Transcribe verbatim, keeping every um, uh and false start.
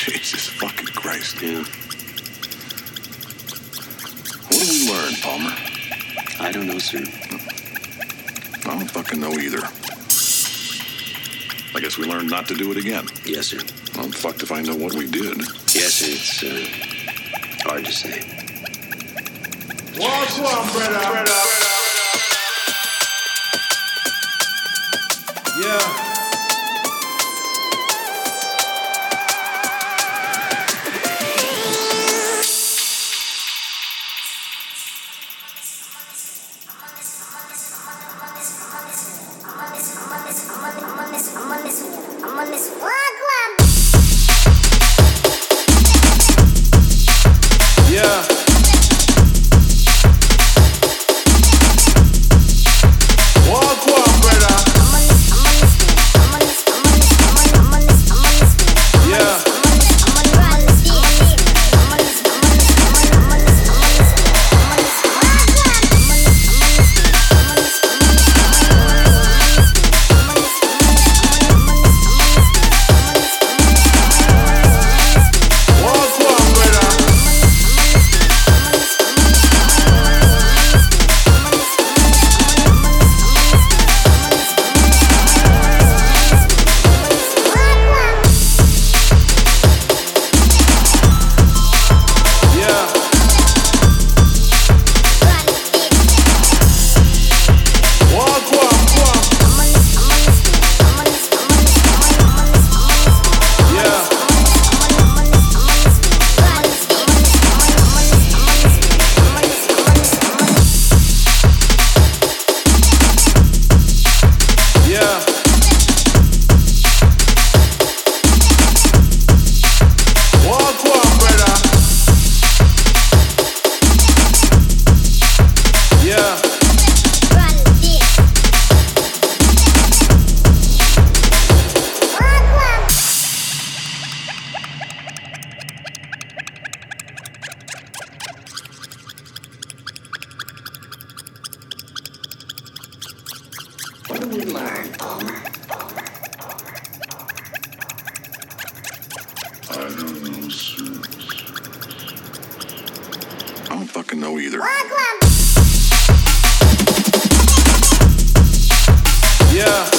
Jesus fucking Christ. Yeah. What do we learn, Palmer? I don't know, sir. I don't fucking know either. I guess we learned not to do it again. Yes, sir. Well, I'm fucked if I know what we did. Yes, sir. It's uh, hard to say. Walk one, brother. brother. Yeah. What do we learn, Palmer? I don't know, sir. I don't fucking know either. Yeah.